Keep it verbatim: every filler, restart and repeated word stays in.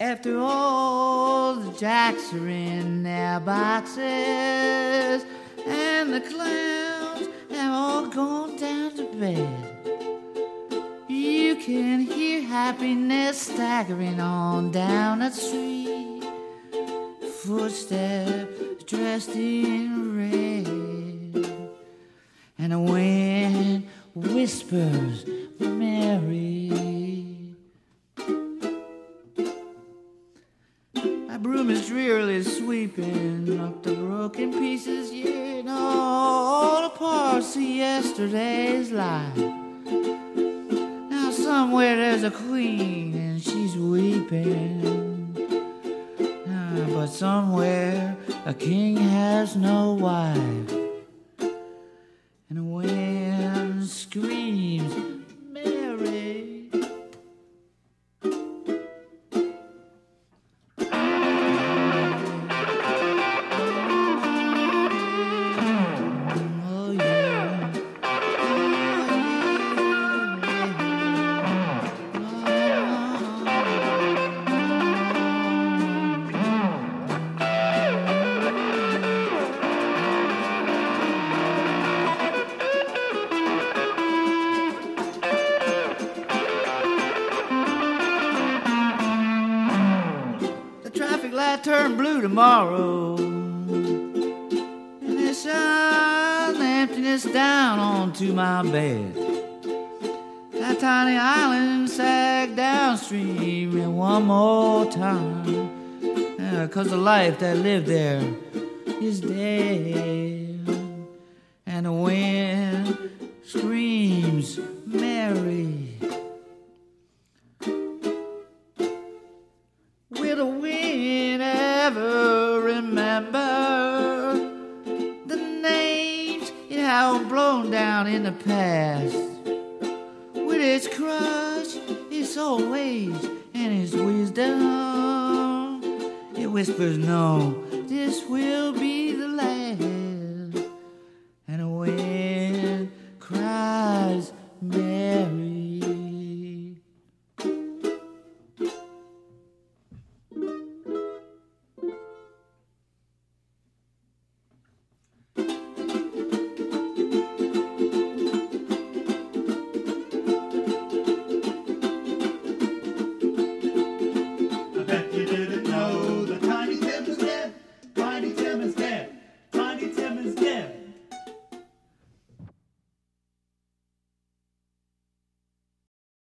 After all, the jacks are in their boxes, and the clowns have all gone down to bed. You can hear happiness staggering on down the street, footsteps dressed in red, and the wind whispers Mary. My broom is drearily sweeping up the broken pieces, yeah, and all the parts of yesterday's life. Now somewhere there's a queen and she's weeping, ah, but somewhere a king has no wife, and the wind screams Mary. Turn blue tomorrow, and it shines emptiness down onto my bed. That tiny island sagged downstream and one more time, yeah, 'cause the life that lived there is dead, and the wind screams Mary. Will the wind ever remember the names it has blown down in the past? With its crush, its old age, and its wisdom, it whispers no,